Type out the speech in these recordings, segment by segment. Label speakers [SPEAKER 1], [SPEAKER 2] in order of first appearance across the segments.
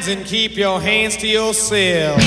[SPEAKER 1] friends and keep your hands to yourself.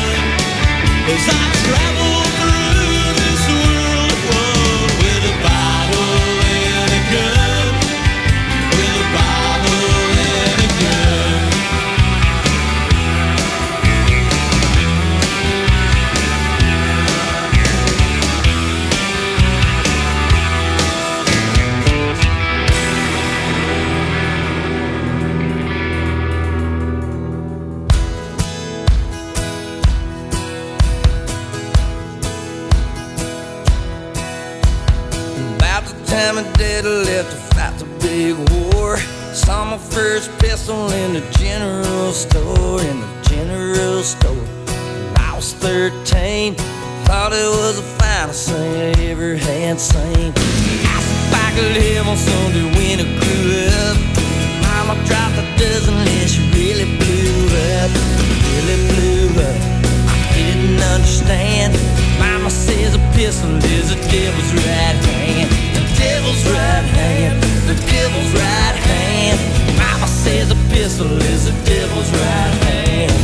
[SPEAKER 2] As I travel through this world, with a Bible at the big war. Saw my first pistol in the general store, in the general store. I was 13, thought it was the finest thing I ever had seen. Asked if I could live on Sunday when I grew up. Mama dropped a dozen and she really blew up, really blew up. I didn't understand. Mama says a pistol is the devil's right hand. The devil's right hand, the devil's right hand. Mama says a pistol is the devil's right hand.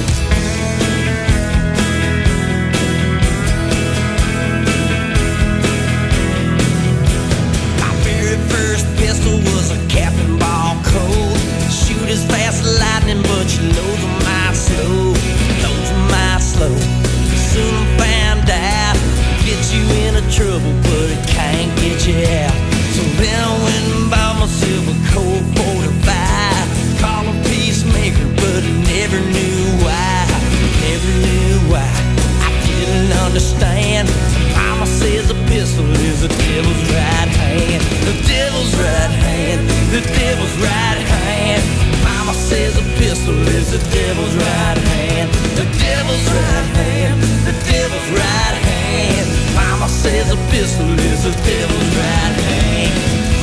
[SPEAKER 2] My very first pistol was a Captain Ball Colt. Shoot as fast as lightning, but you loads a mile slow, loads a mile slow. Soon found out, get you into trouble, but it can't get you out. So then I went and bought myself a Colt 45. Call a peacemaker, but I never knew why, never knew why. I didn't understand. Mama says a pistol is the devil's right hand. The devil's right hand, the devil's right hand. Mama says a pistol is the devil's right hand. The devil's right hand, the devil's right hand. Mama says a pistol is the devil's right hand.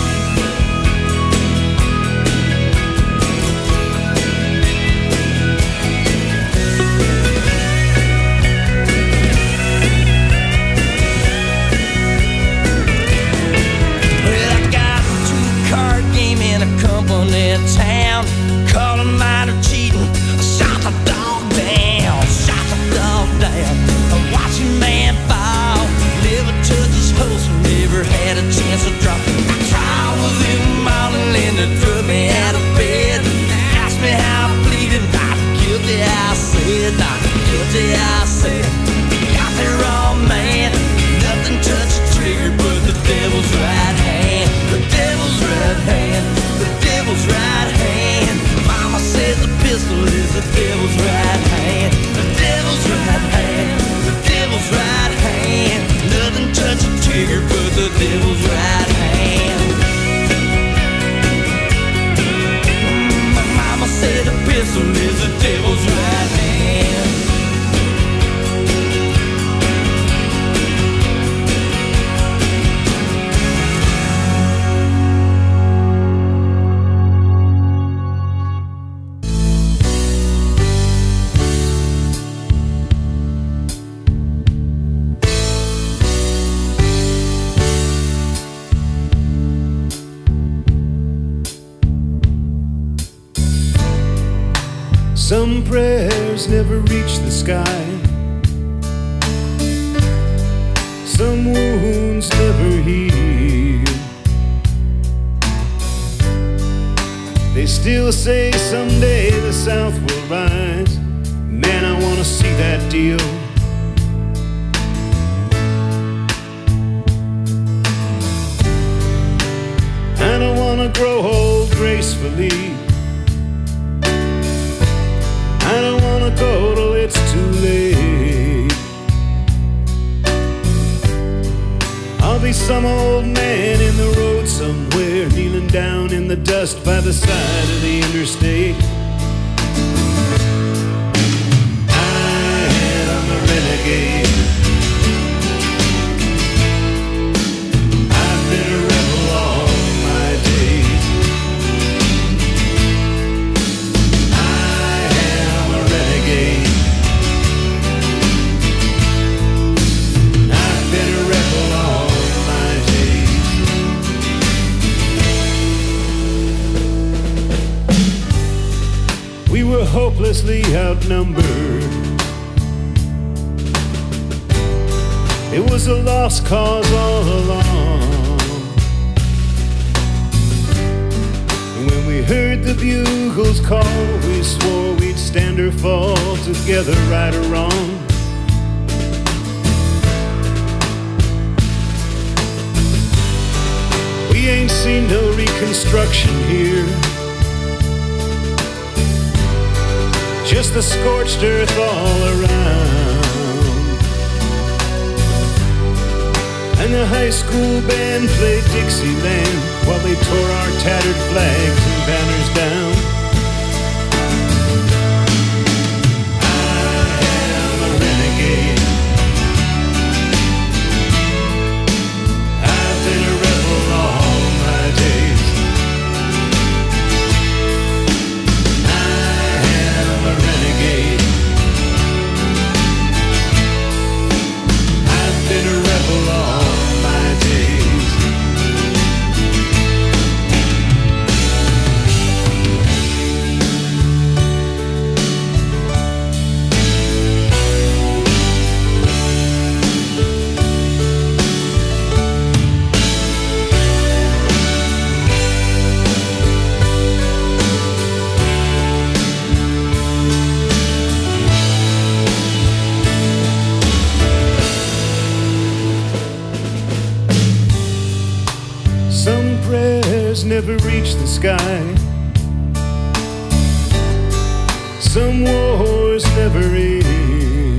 [SPEAKER 2] Well, I got into a card game in a company town. Called a minor cheating. I shot the dog down, shot the dog down. I watched a man fall, never touched his holster, never had a chance to drop. I tried with him all and then they threw me out of bed. Asked me how I'm bleeding, not guilty I said, not guilty I said. Got the wrong man, nothing touched the trigger but the devil's right hand. The devil's right hand, the devil's right hand. Mama says the pistol is the devil's right hand. The devil's right hand, the devil's right hand. Nothing touched the trigger but the devil's right hand. My mama said the pistol is the devil's right hand.
[SPEAKER 3] Some prayers never reach the sky. Some wounds never heal. They still say someday the South will rise. Man, I wanna see that deal. I don't wanna grow old gracefully. I don't wanna go till it's too late. I'll be some old man in the road somewhere, kneeling down in the dust by the side of the interstate. I am a renegade. I've been a rebel all my days. I've been a rebel all my days. We were hopelessly outnumbered. It was a lost cause all along. And when we heard the bugles call, we swore we'd stand or fall together, right or wrong. We ain't seen no reconstruction here, just the scorched earth all around. And the high school band played Dixieland while they tore our tattered flags and banners down. I am a renegade. I've been a rebel all my days. I am a renegade. I've been a rebel all my days. Some prayers never reach the sky. Some wars never end.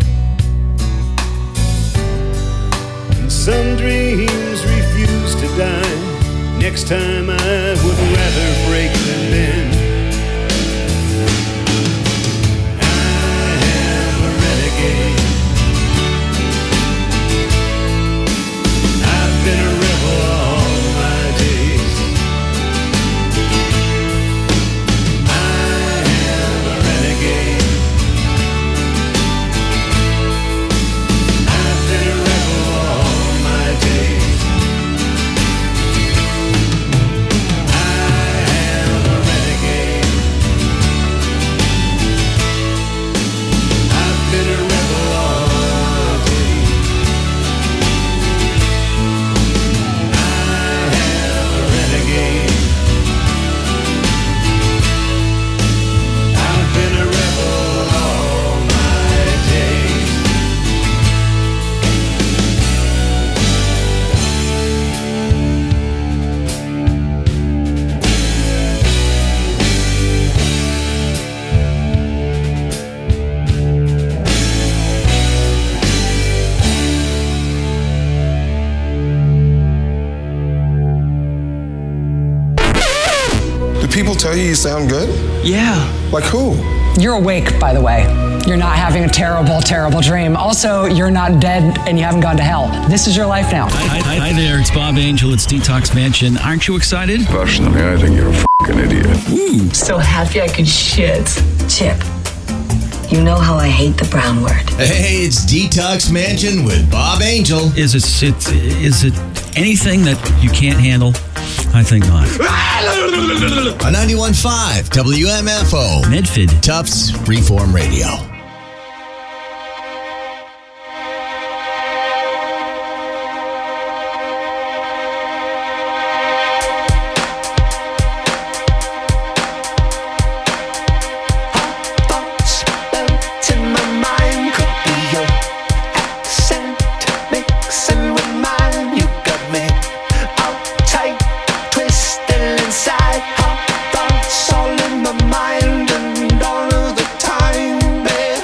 [SPEAKER 3] And some dreams refuse to die. Next time I would rather break than bend. I am a renegade. I've been a rebel all my days. I am a renegade. I've been a rebel all my days. I am a renegade. I've been a rebel all my days. I am a renegade. I've been a rebel all my days.
[SPEAKER 4] Do people tell you sound good?
[SPEAKER 5] Yeah.
[SPEAKER 4] Like who?
[SPEAKER 6] You're awake, by the way. You're not having a terrible, terrible dream. Also, you're not dead and you haven't gone to hell. This is your life now.
[SPEAKER 5] Hi there, it's Bob Angel. It's Detox Mansion. Aren't you excited?
[SPEAKER 4] Personally, I think you're a fucking idiot.
[SPEAKER 6] So happy I could shit.
[SPEAKER 7] Chip, you know how I hate the brown word.
[SPEAKER 8] Hey, it's Detox Mansion with Bob Angel.
[SPEAKER 5] Is it anything that you can't handle? I think not.
[SPEAKER 8] On 91.5 WMFO.
[SPEAKER 5] Medford.
[SPEAKER 8] Tufts Reform Radio.
[SPEAKER 2] All of the time, babe.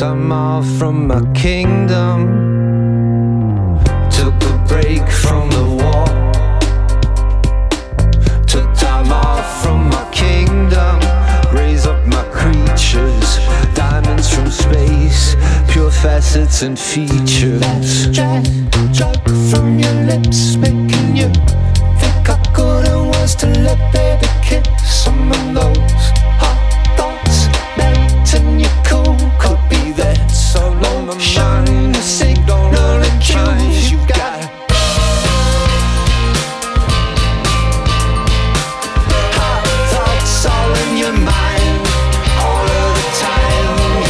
[SPEAKER 9] time off from my kingdom. Took a break from the war. Took time off from my kingdom. Raise up my creatures. Diamonds from space. Pure facets and features.
[SPEAKER 2] That drug from your lips, making you think how good it was to let baby kiss some of those hot thoughts melting your cool. Could be that so long my mind to signal and cues you got. Hot thoughts all in your mind all of the time.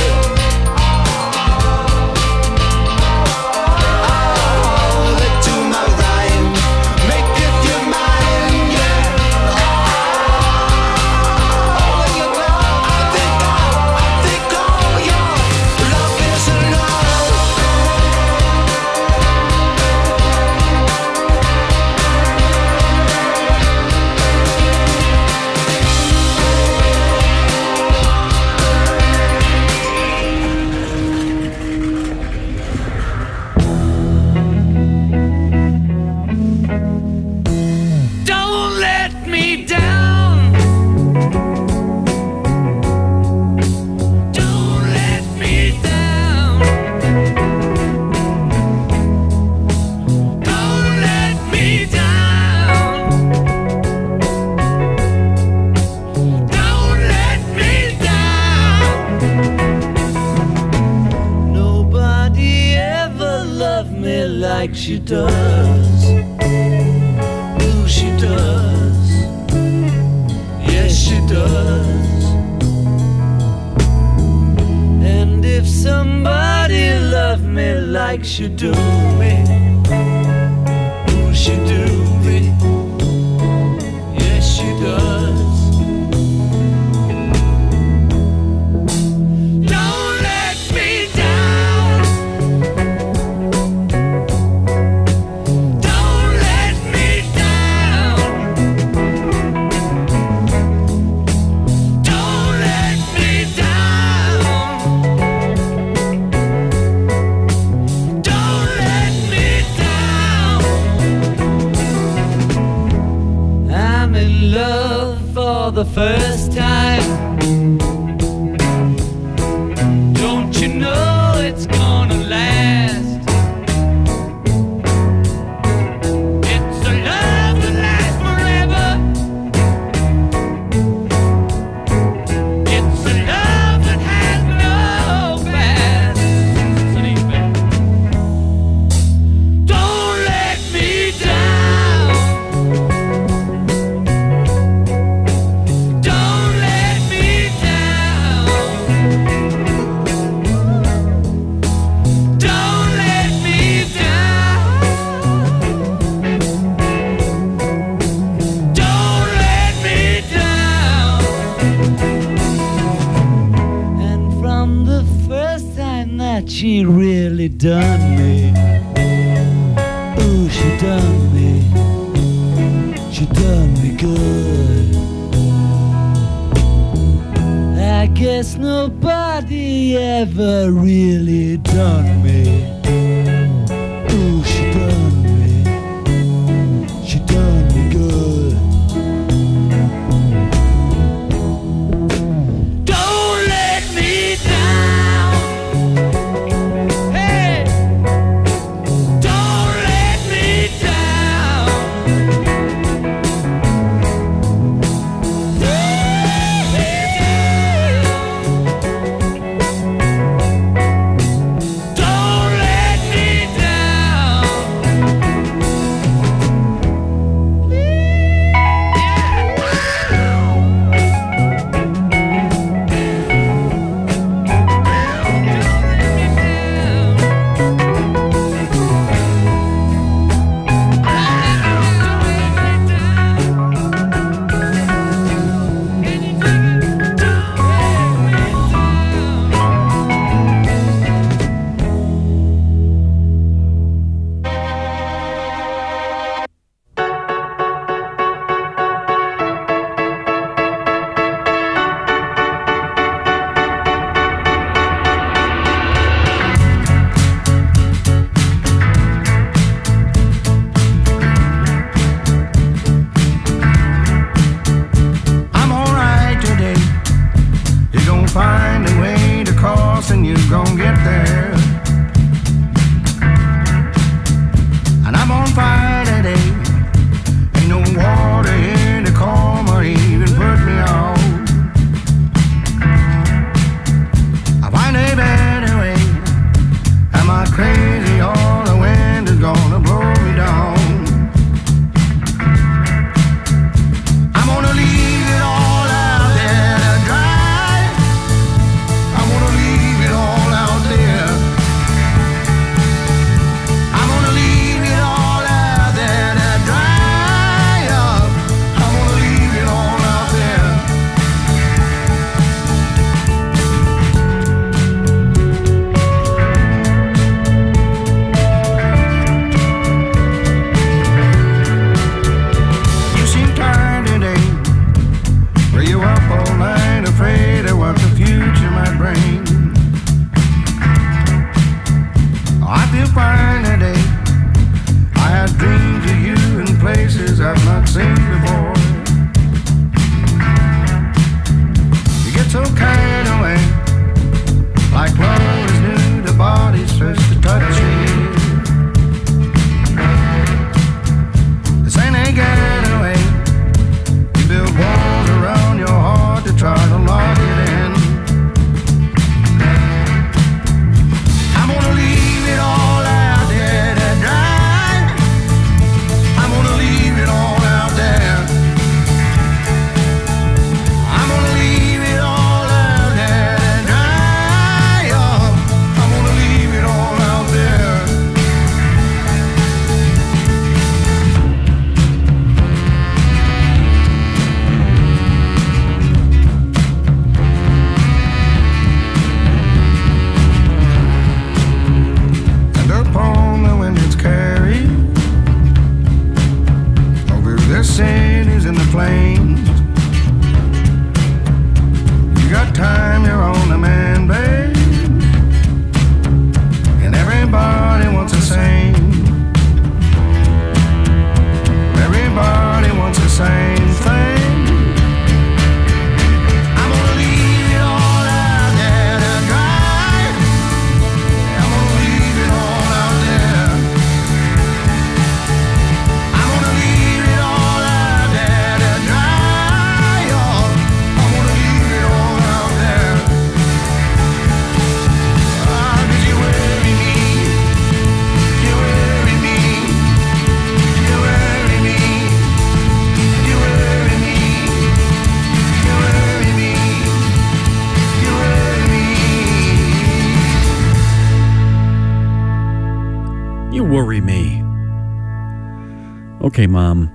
[SPEAKER 2] Like she does, ooh, she does, yes, she does. And if somebody loved me like she do me, ooh, she do me, yes, she does. Don't let me down. For the first time, don't you know it's gonna last? It's a love that lasts forever. It's a love that has no past. Don't let me down. Don't let me down. Don't let me down. Don't let me down. And from the first time that she really done me, ooh, she done me. She done me good. I guess nobody ever really done me. Ooh, she done me. She done me good. Don't let me down. Hey, don't let me down. Don't let
[SPEAKER 10] you're gonna get there. And I'm on fire today. Ain't no water here to calm or even put me out. I find a better way. Am I crazy or the wind is gonna blow me down? I'm gonna leave it all out there to dry. I'm gonna leave it all out there. I'm gonna leave it all out there to dry up. I'm gonna leave it all out there. You seem tired today. Were you up all night afraid of what the future might bring? I feel fine today. I had dreams of you in places I've not seen before. You get so carried away, like love is new, the body's first to touch you. This ain't a getaway. You build walls around your heart to try to lock it in. I'm gonna leave it all out there to dry. I'm gonna leave it all out there. I'm gonna leave it all out there to dry up. I'm gonna leave it all out there. And upon the wind it's carried over the cities and the plains. You got time, you're on the man, babe. And everybody wants the same. Everybody wants the same thing. I'm gonna leave it all out there to dry. I'm gonna leave it all out there. I'm gonna leave it all out there to dry up. I'm gonna leave it all out there. 'Cause you worry me. You worry me. You worry me. You worry me. You worry me. You worry me.
[SPEAKER 5] You worry me. Okay, Mom.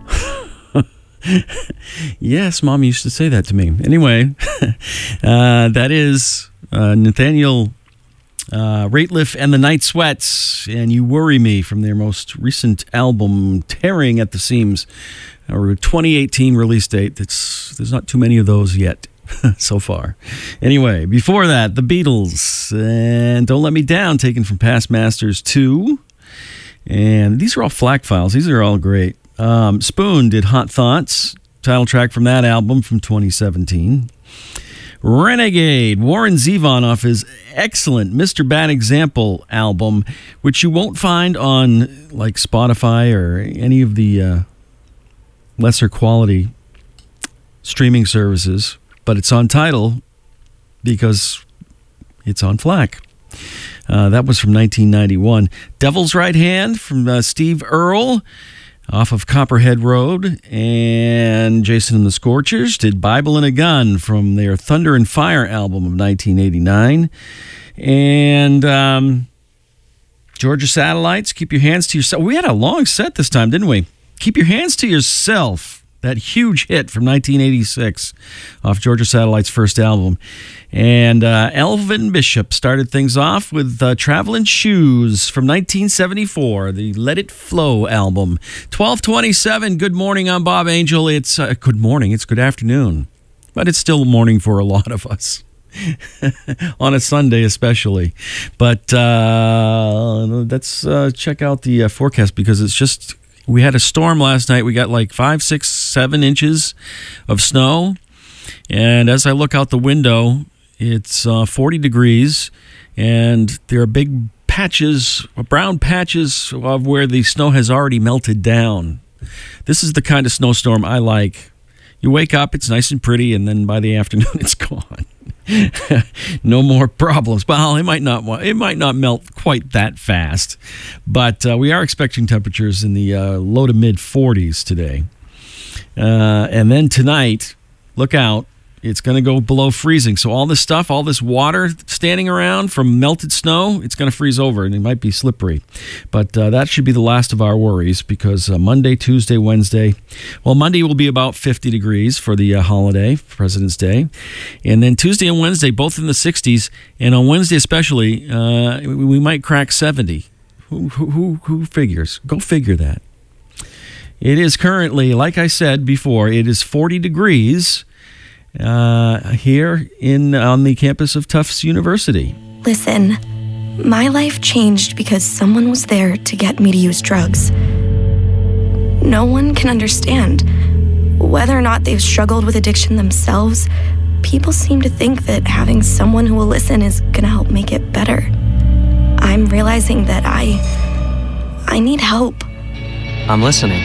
[SPEAKER 5] Yes, Mom used to say that to me. Anyway, that is Nathaniel Rateliff and the Night Sweats, and You Worry Me from their most recent album, Tearing at the Seams, or 2018 release date. There's not too many of those yet so far. Anyway, before that, the Beatles and Don't Let Me Down, taken from Past Masters 2. And these are all FLAC files. These are all great. Spoon did Hot Thoughts, title track from that album from 2017. Renegade, Warren Zevon off his excellent Mr. Bad Example album, which you won't find on like Spotify or any of the lesser quality streaming services, but it's on Tidal because it's on FLAC. That was from 1991. Devil's Right Hand from Steve Earle off of Copperhead Road. And Jason and the Scorchers did Bible and a Gun from their Thunder and Fire album of 1989. And Georgia Satellites, Keep Your Hands to Yourself. We had a long set this time, didn't we? Keep Your Hands to Yourself. That huge hit from 1986 off Georgia Satellite's first album. And Elvin Bishop started things off with Traveling Shoes from 1974, the Let It Flow album. 12:27, good morning, I'm Bob Angel. It's good morning, it's good afternoon, but it's still morning for a lot of us. On a Sunday especially. But let's check out the forecast because it's just... We had a storm last night. We got like 5, 6, 7 inches of snow. And as I look out the window, It's 40 degrees, and there are big patches, brown patches of where the snow has already melted down. This is the kind of snowstorm I like. You wake up, it's nice and pretty, and then by the afternoon, it's gone. No more problems. Well, it might not melt quite that fast, but we are expecting temperatures in the low to mid 40s today. And then tonight, look out. It's going to go below freezing. So all this stuff, all this water standing around from melted snow, it's going to freeze over, and it might be slippery. But that should be the last of our worries, because Monday, Tuesday, Wednesday, well, Monday will be about 50 degrees for the holiday, President's Day. And then Tuesday and Wednesday, both in the 60s. And on Wednesday especially, we might crack 70. Who figures? Go figure that. It is currently, like I said before, it is 40 degrees here on the campus of Tufts University.
[SPEAKER 11] Listen, my life changed because someone was there to get me to use drugs. No one can understand. Whether or not they've struggled with addiction themselves, people seem to think that having someone who will listen is going to help make it better. I'm realizing that I need help.
[SPEAKER 12] I'm listening.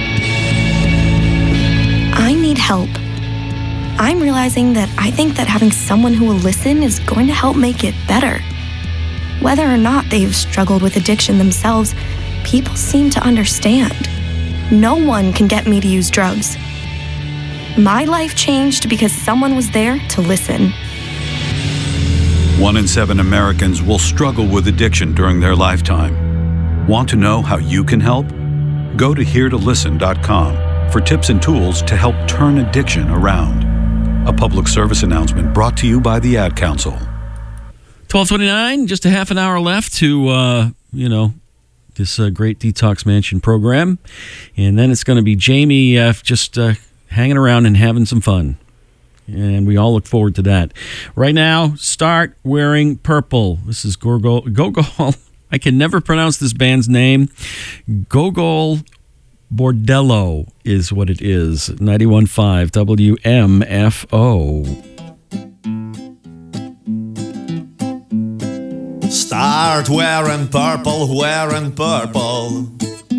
[SPEAKER 11] I need help. I'm realizing that I think that having someone who will listen is going to help make it better. Whether or not they've struggled with addiction themselves, people seem to understand. No one can get me to use drugs. My life changed because someone was there to listen.
[SPEAKER 13] 1 in 7 Americans will struggle with addiction during their lifetime. Want to know how you can help? Go to heretolisten.com for tips and tools to help turn addiction around. A public service announcement brought to you by the Ad Council.
[SPEAKER 5] 12:29, just a half an hour left to, this great Detox Mansion program. And then it's going to be Jamie just hanging around and having some fun. And we all look forward to that. Right now, start wearing purple. This is Gogol. I can never pronounce this band's name. Gogol Bordello is what it is. 91.5 WMFO.
[SPEAKER 14] Start wearing purple, wearing purple.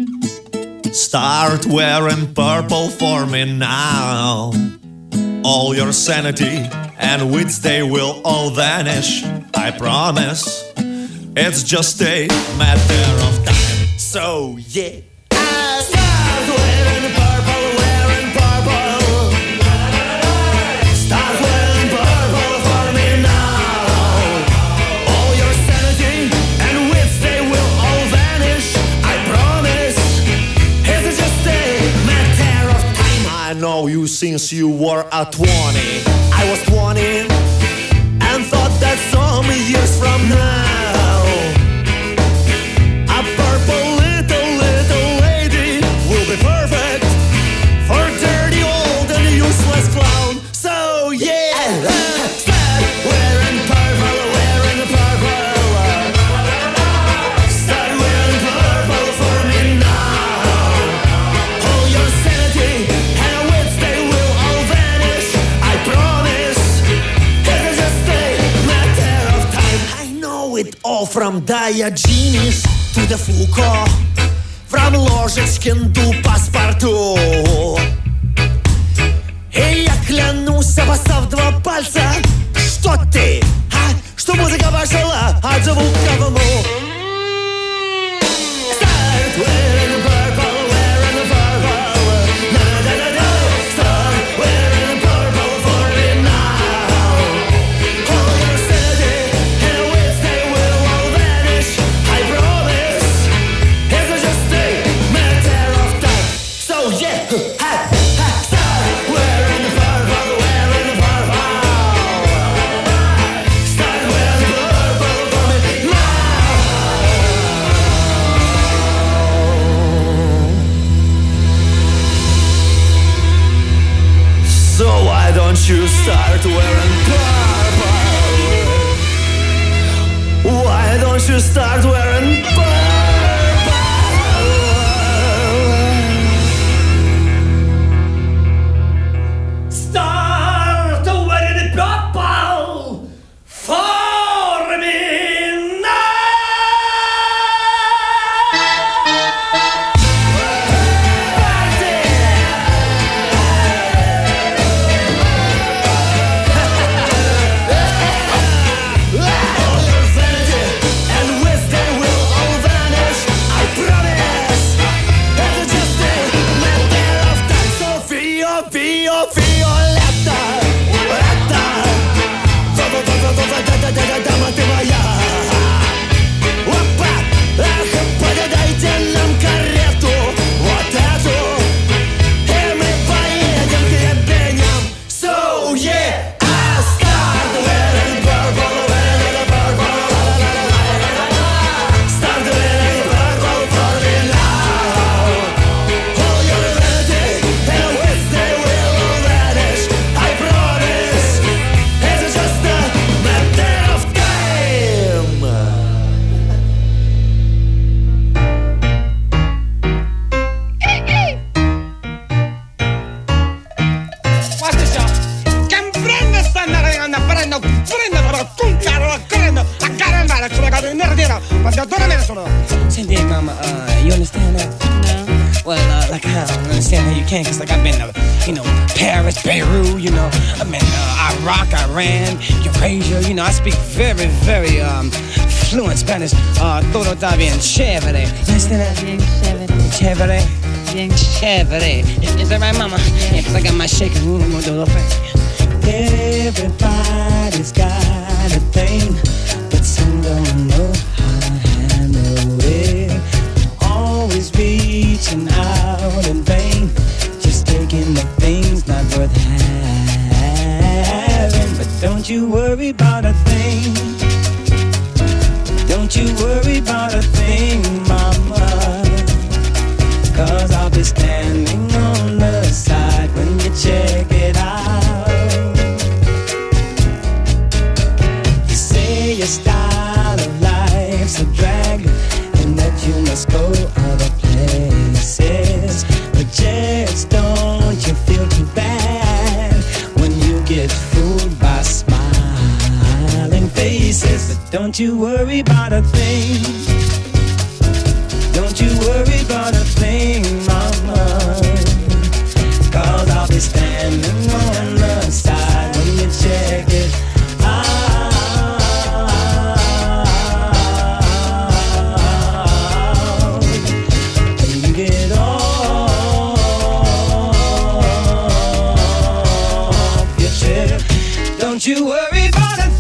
[SPEAKER 14] Start wearing purple for me now. All your sanity and wits, they will all vanish, I promise. It's just a matter of time. So yeah. Start wearing purple, wearing purple. Start wearing purple for me now. All your sanity and wits, they will all vanish, I promise. It's just a matter of time. I know you since you were at 20. I was 20 and thought that some years from now, a purple little lady will be perfect for dirty old and useless clown. So yeah, start wearing purple, wearing purple. Start wearing purple for me now. All your sanity and wits, they will all vanish, I promise. It's just a matter of time. I know it all from Diogenes to the Foucault, from Ложечкин до паспорту. И я клянусь, обоссав 2 пальца, что ты, что музыка пошла от звука в уму. Start wearing purple, wearing purple. Na-na-na-na. Start wearing purple for me now. All your sanity and wits, they will all vanish, I promise. It's just a matter of time. So yeah, start wearing purple, wearing purple. Start wearing purple for me now. So why don't you start wearing purple? Why don't you start wearing purple? Start wearing purple for
[SPEAKER 15] Senti, mama, you understand that? No. Well, like, I don't understand how you can, because, like, I've been to, Paris, Beirut, I've been Iraq, Iran, Eurasia, I speak very, very, fluent Spanish. Todo está bien chévere. You understand that? Bien chévere. Bien chévere. Is that right, mama? Yeah, because I got my shaking room, I'm going to do a little thing. Everybody's got a thing, but some don't know how to handle it. Always reaching out in vain, just taking the things not worth having. But don't you worry about a thing. Don't you worry about a thing, mama, 'cause I'll be standing on the side when you check it out. You say your style of life's a drag and that you must go other places, but just don't you feel too bad when you get fooled by smiling faces. But don't you worry about a thing. Don't you worry about a thing, mama, 'cause I'll be standing on the side when you check it out. When you get off your trip, don't you worry about a thing.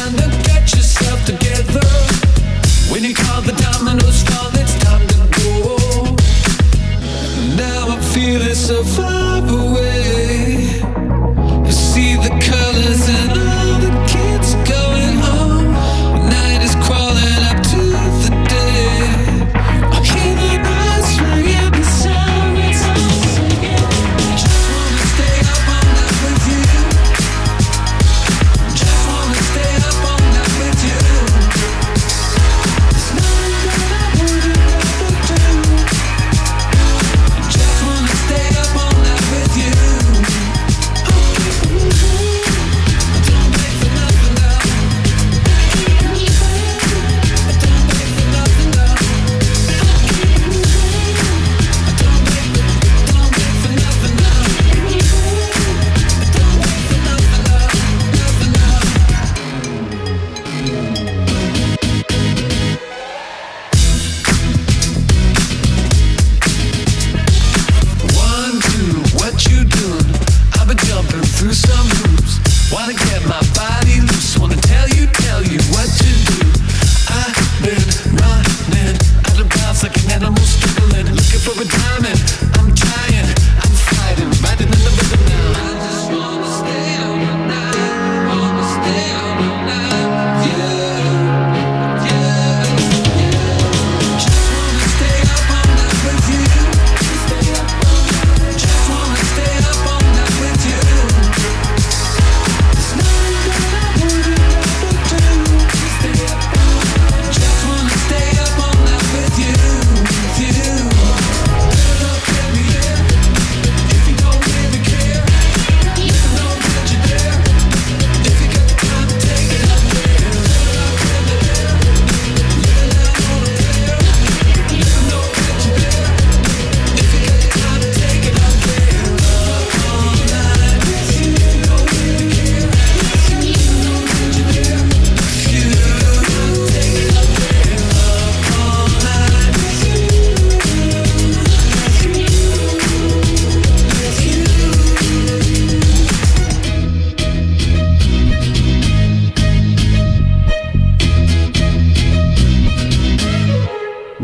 [SPEAKER 16] When you call the dominoes fall, it's time to go.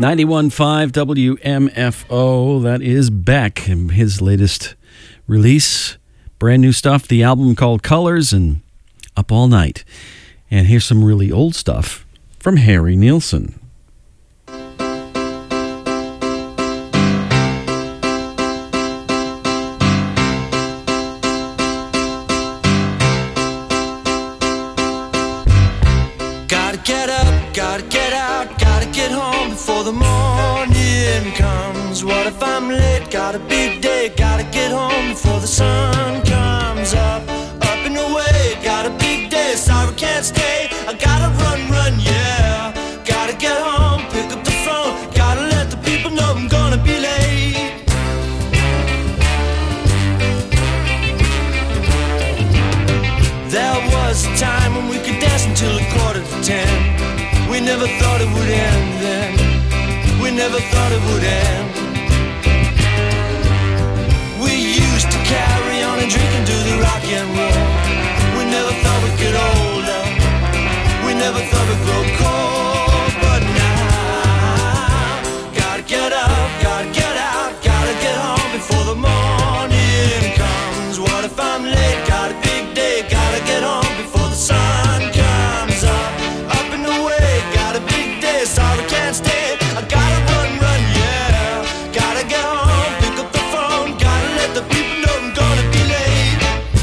[SPEAKER 5] 91.5 WMFO. That is Beck and his latest release. Brand new stuff. The album called Colors and Up All Night. And here's some really old stuff from Harry Nilsson.
[SPEAKER 2] Gotta get up, gotta get out, gotta get home before the morning comes. What if I'm late? Got a big day, gotta get home before the sun comes up. Up and away, got a big day, sorry can't stay. I gotta run, yeah. Gotta get home, pick up the phone, gotta let the people know I'm gonna be late. There was a time when we could dance until 9:45. We never thought it would end then. We never thought it would end. We used to carry on and drink and do the rock and roll. We never thought we'd get older. We never thought we'd grow cold. But now, gotta get up, gotta get out, gotta get home before the morning comes. What if I'm late? Got a big day, gotta get home before the sun comes up. Up and away, got a big day, sorry can't stay. I gotta run, yeah. Gotta get home, pick up the phone, gotta let the people know I'm gonna be late.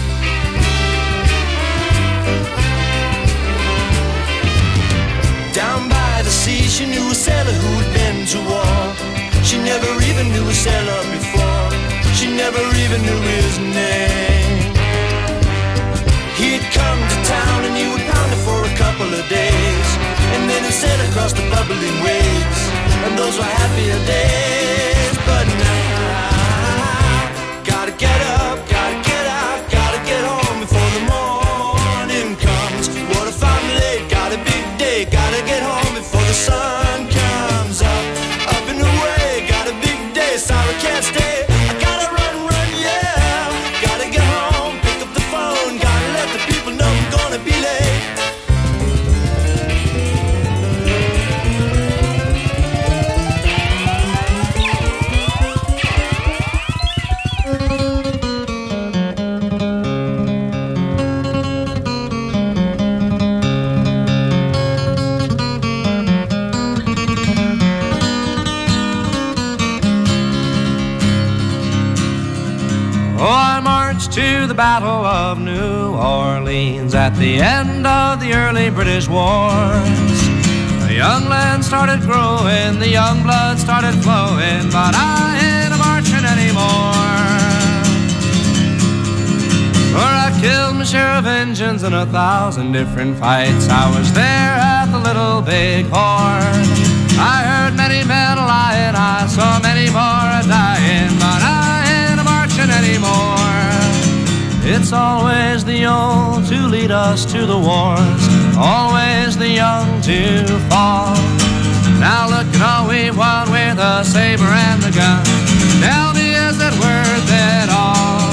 [SPEAKER 2] Down by the sea, she knew a sailor who had been to war. She never even knew a sailor before. She never even knew his name. He'd come to town and he would pound it for a couple of days, and then he'd sail across the bubbling waves, and those were happier days. But now, gotta get up, gotta get out, gotta get home before the morning comes. What if I'm late? Got a big day, gotta get home before the sun comes up. Up and away, got a big day, sorry can't stay. I gotta run, yeah. Gotta get home, pick up the phone, gotta let the people know I'm gonna be late.
[SPEAKER 9] Oh, I marched to the Battle of New Orleans at the end of the early British wars. The young land started growing, the young blood started flowing, but I ain't marching anymore. For I killed my share of Injuns in 1,000 different fights. I was there at the Little Big Horn. I heard many men lying, I saw many more a-dying, but I ain't marching anymore. It's always the old to lead us to the wars, always the young to fall. Now look at all we've won with the saber and the gun. Tell me, is it worth it all?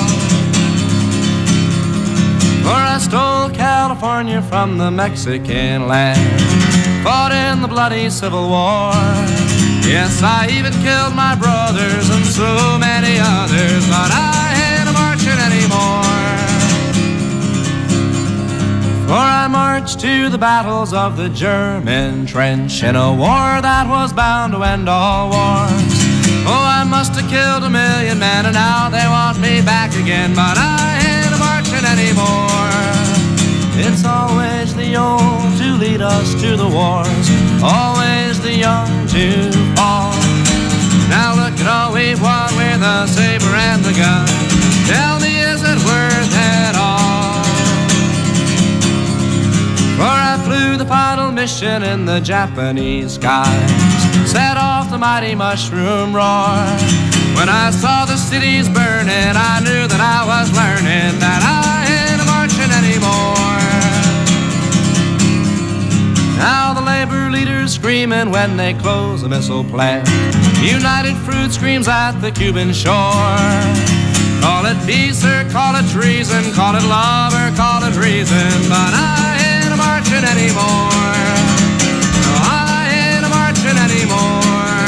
[SPEAKER 9] For I stole California from the Mexican land, fought in the bloody Civil War. Yes, I even killed my brothers and so many others, but I ain't marching anymore. For I marched to the battles of the German trench in a war that was bound to end all wars. Oh, I must have killed 1 million men and now they want me back again, but I ain't marching anymore. It's always the old to lead us to the wars, always the young to fall. Now look at all we've won with the saber and the gun. Tell me, is it worth it all? For I flew the final mission in the Japanese skies, set off the mighty mushroom roar. When I saw the cities burning, I knew that I was learning that I ain't marching anymore. Now the labor leaders screaming when they close a missile plant. United Fruit screams at the Cuban shore. Call it peace or call it treason, call it love or call it reason, but I ain't marching anymore. No, I ain't marching anymore.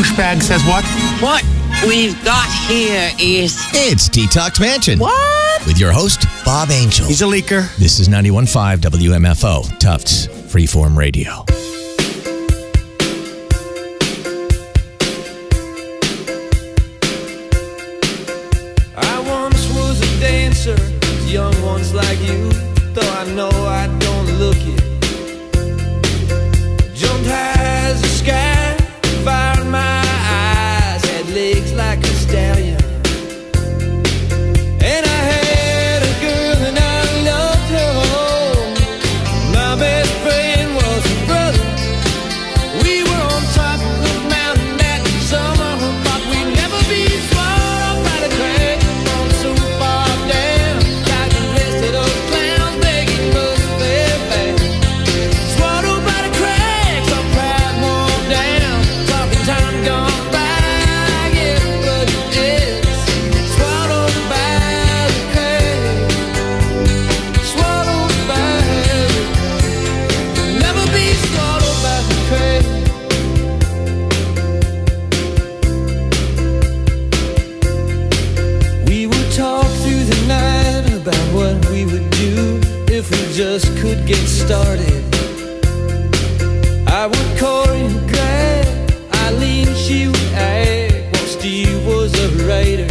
[SPEAKER 16] douchebag says what?
[SPEAKER 17] What we've got here is...
[SPEAKER 8] It's Detox Mansion.
[SPEAKER 17] What?
[SPEAKER 8] With your host, Bob Angel.
[SPEAKER 16] He's a leaker.
[SPEAKER 8] This is 91.5 WMFO, Tufts Freeform Radio.
[SPEAKER 9] I once was a dancer, young ones like you, though I know I don't look it. Jumped high as the sky, fired my eyes, had legs like a stallion. And I had a girl and I loved her. My best friend was a brother. We were on top of the mountain that summer, but we'd never be swallowed up by the crack. On so far down, like the rest of those clowns begging for their back. Swallowed by the cracks, our pride wore down. Talking time gone by, yeah, but it is. Swallowed by the cracks. Swallowed by the never be swallowed by the cracks. We would talk through the night about what we would do if we just could get started. I would choreograph, Eileen, she would act, while Steve was a writer.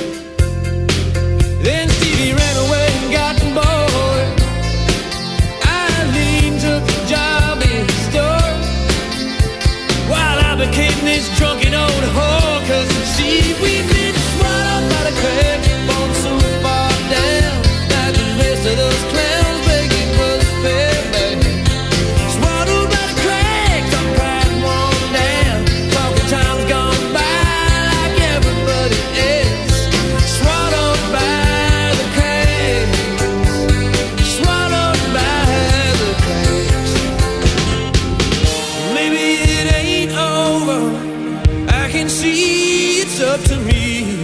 [SPEAKER 9] Then Stevie ran away and got bored. Eileen took a job in the store, while I became this drunken old whore. 'Cause see, we've been swallowed by the crack, born so far down, like the rest of those clowns begging for the fair back. Swallowed by the cracks, our pride worn down. Talking time's gone by like everybody else. Swallowed by the cracks. Swallowed by the cracks. Maybe it ain't over. I can see it's up to me.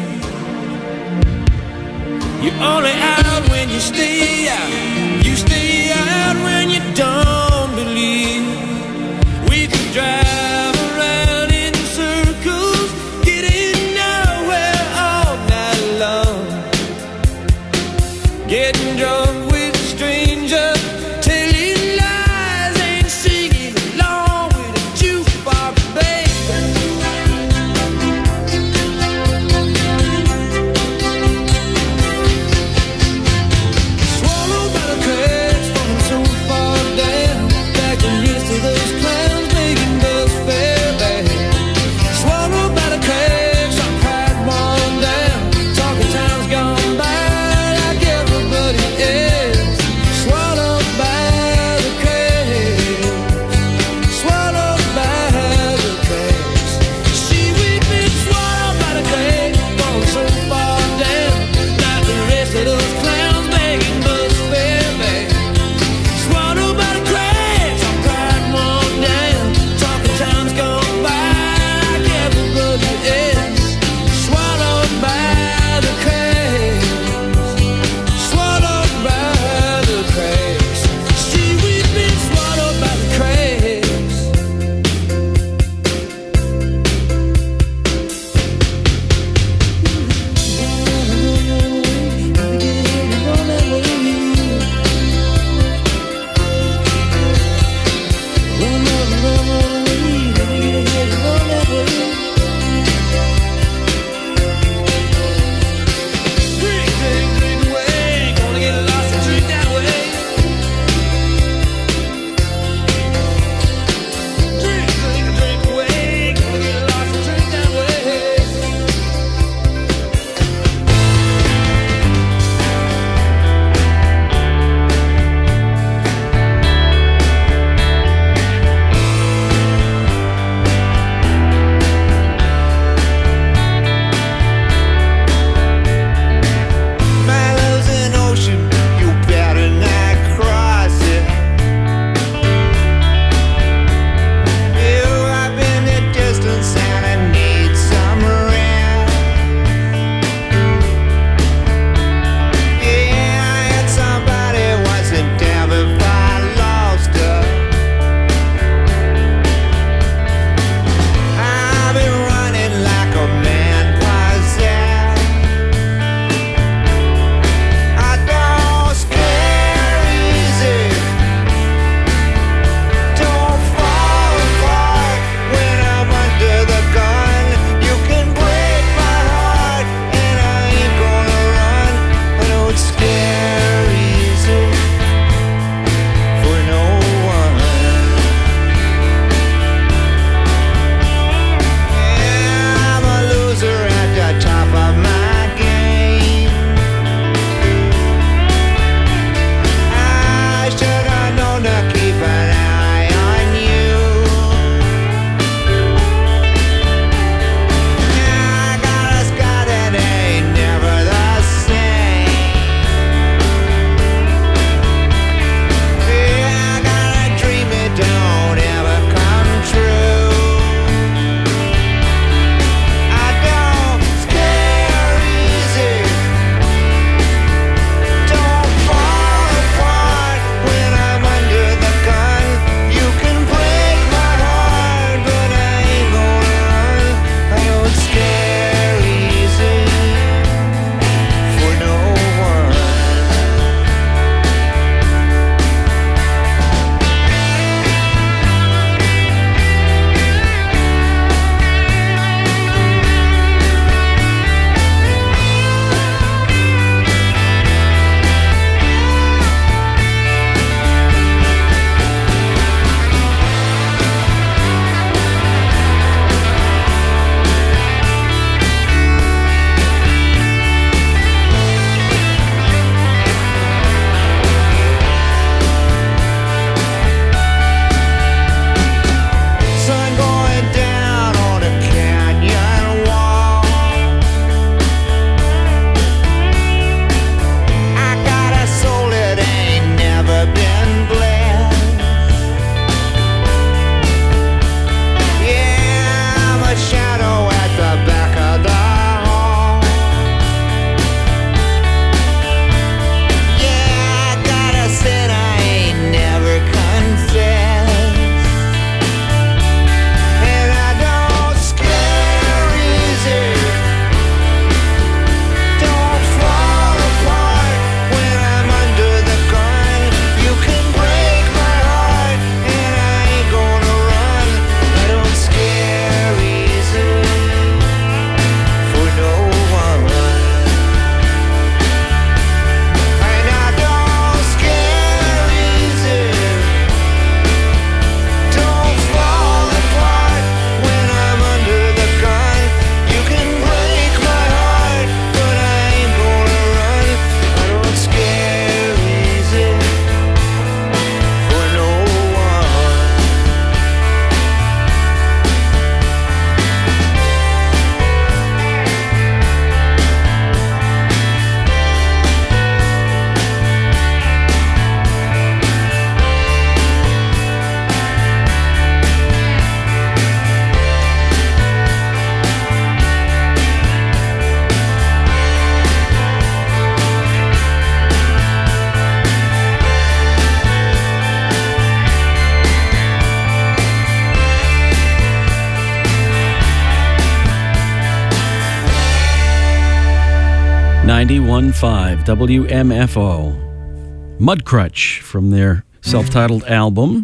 [SPEAKER 9] You're only out when you stay out. You stay out when you don't believe. We could drive around in circles, getting nowhere all night long. Getting drunk with strangers, telling lies and singing along with a jukebox baby. Swallowed by
[SPEAKER 5] 91.5 WMFO. Mudcrutch from their self-titled album.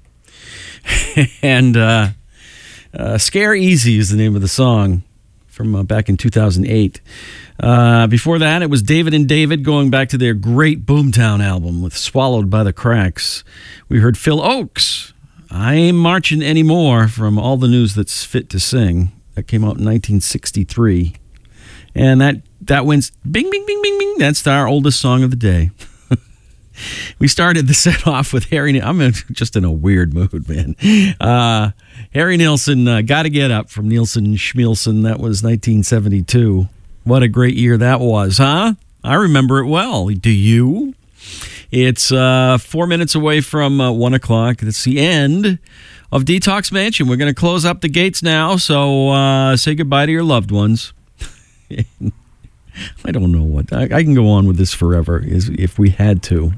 [SPEAKER 5] And Scare Easy is the name of the song from back in 2008. Before that, it was David and David going back to their great Boomtown album with Swallowed by the Cracks. We heard Phil Oakes, I Ain't Marching Anymore, from All the News That's Fit to Sing. That came out in 1963. And that went bing, bing, bing, bing, bing. That's our oldest song of the day. We started the set off with Harry. I'm just in a weird mood, man. Harry Nilsson, Gotta Get Up from Nielsen Schmielsen. That was 1972. What a great year that was, huh? I remember it well. Do you? It's 4 minutes away from 1 o'clock. It's the end of Detox Mansion. We're going to close up the gates now, so say goodbye to your loved ones. I don't know what. I can go on with this forever if we had to.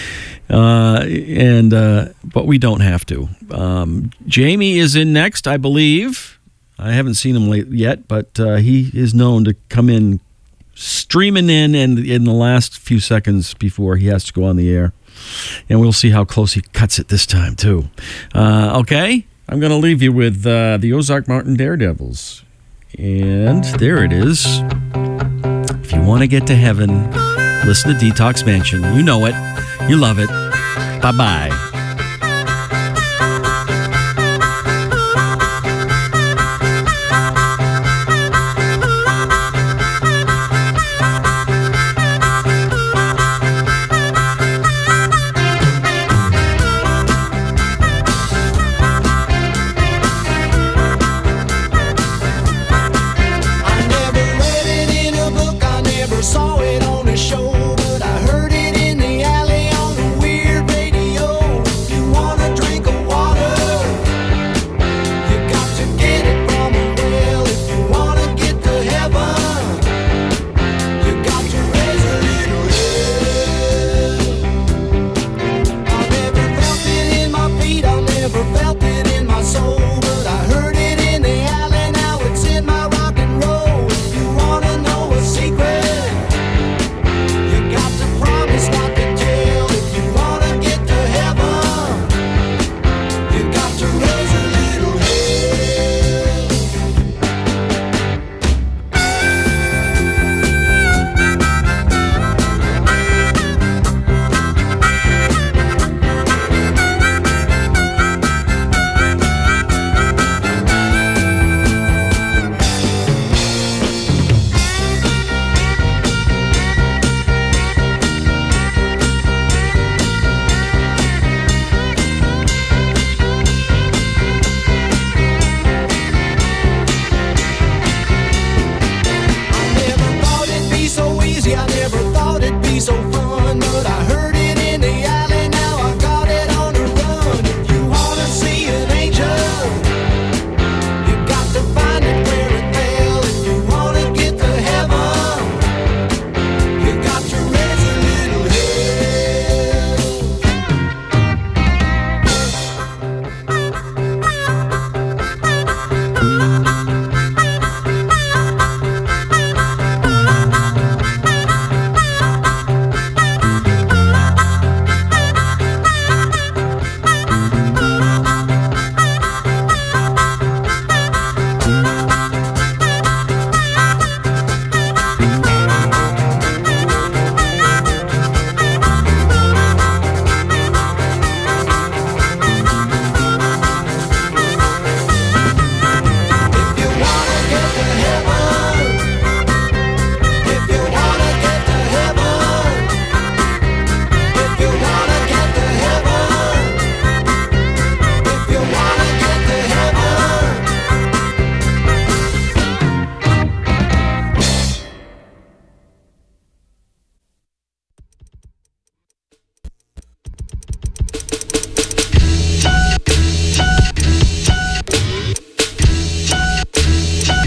[SPEAKER 5] But we don't have to. Jamie is in next, I believe. I haven't seen him yet, but he is known to come in streaming in the last few seconds before he has to go on the air. And we'll see how close he cuts it this time, too. Okay? I'm going to leave you with the Ozark Mountain Daredevils. And there it is. If you want to get to heaven, listen to Detox Mansion. You know it. You love it. Bye-bye.